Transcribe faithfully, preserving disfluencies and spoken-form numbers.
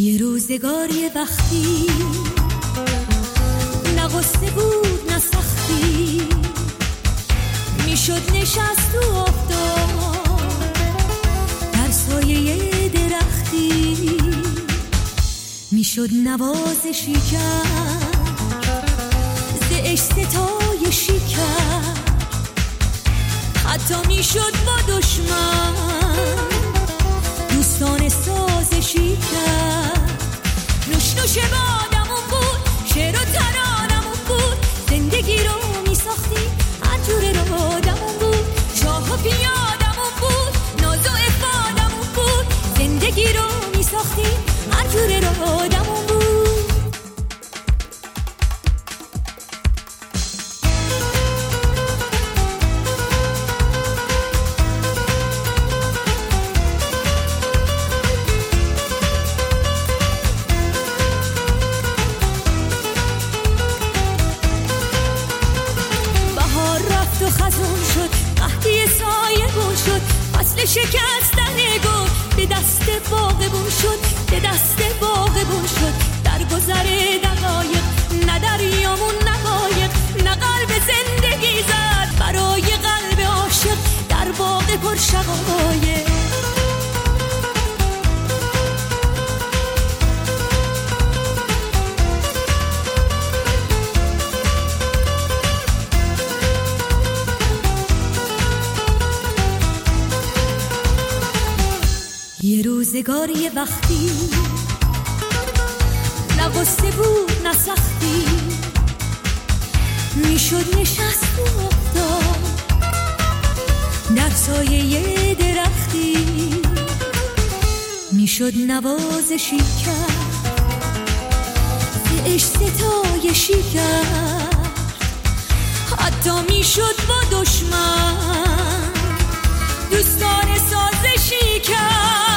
یه روزگار یه وقتی نه غصه بود نه سختی، میشد نشست تو آفتاب در سایه درختی، میشد نوازشی کرد ز عشق ستایشی کرد، حتی میشد با دشمن دوستان سازشی کرد. نوش نوش بادمون بود، شعر و ترانمون بود، زندگی رو میساختی هر جور رادمون بود، شاه و پیادمون بود، ناز و افادمون بود، زندگی رو میساختی هر جور رادمون بود. خزون شد، قحطی سایه بون شد، فصل شکستن گل به دست باغبون شد، به دست باغبون شد. در گذر دقایق نه دریامون نقایق، نه قلب زندگی زد برای قلب عاشق در باغ پر شقایق. یه روزگار یه وقتی نه غصه بود نه سختی، میشد نشست تو آفتاب در سایه درختی، میشد نوازشی کرد ز عشق ستایشی کرد، حتی میشد با دشمن دوستان سازشی کرد.